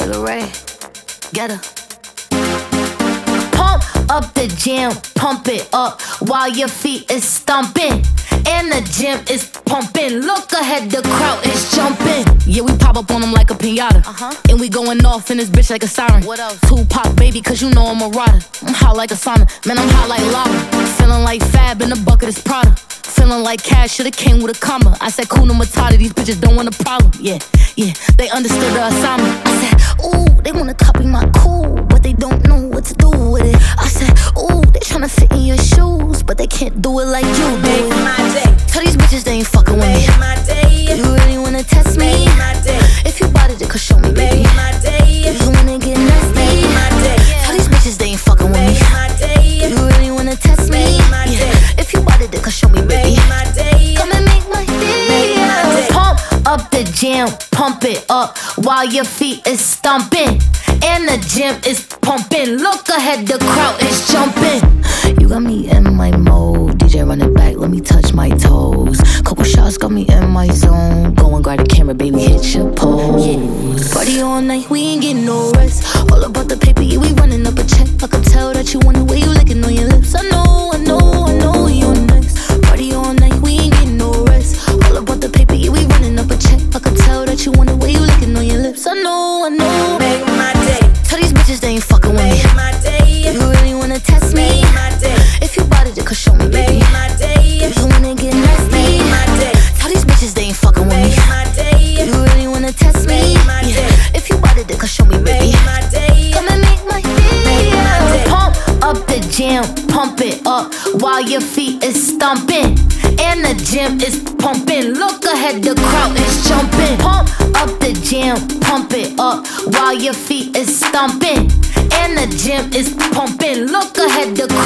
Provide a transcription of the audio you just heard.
Ready? Get her. Pump up the jam, pump it up while your feet is stomping. And the gym is pumping. Look ahead, the crowd is jumping. Yeah, we pop up on them like a pinata. And we going off in this bitch like a siren. What else? Tupac, baby, cause you know I'm a rider. I'm hot like a sauna, man, I'm hot like lava. Feeling like Fab in the bucket is Prada. Feeling like cash, shoulda came with a comma. I said, Kuna Matata, these bitches don't want a problem. Yeah, they understood the assignment. I said, ooh, they wanna copy my cool, but they don't know what to do with it. I said, ooh, they tryna fit in your shoes, but they can't do it like you do. Make my day. Tell these bitches they ain't fucking with me. Make my day. Do you really wanna test me? Make my day. If you bought it, then could show me, baby. Make my day. Do you wanna get nasty? Make my day. Tell these bitches they ain't fucking with me. Make my day. Do you really wanna test me? Make my day. If you bought it, then could show me, baby. Make my day. Come and make my day. Make my day. Pump up the jam, pump it up while your feet is stomping. And the gym is pumping. Look ahead, the crowd is jumping. You got me in my mode. DJ run it back, let me touch my toes. Couple shots got me in my zone. Go and grab the camera, baby, hit your pose. Yeah. Party all night, we ain't getting no rest. All about the paper, yeah, we running up a check. I can tell that you want the way you licking on your lips. I know you're next. Party all night, we ain't getting no rest. All about the paper, yeah, we running up a check. I can tell that you want the way you licking on your lips. I know. Make my day. Tell these bitches they ain't fucking with me. Make my day. You really wanna test me? Make my day. If you bought it, then could show me, baby. Make my day. You wanna get nasty? Make my day. Tell these bitches they ain't fucking with me. Make my day. You really wanna test me? Make my day. If you bought it, then could show me, baby. Make my day. Come and make my day. Make my day. Pump up the jam, pump it up while your feet is stomping. And the gym is pumping. Look ahead, the crowd is jumping. Pump up the jam, pump it up while your feet is stomping. And the gym is pumping. Look ahead, the crowd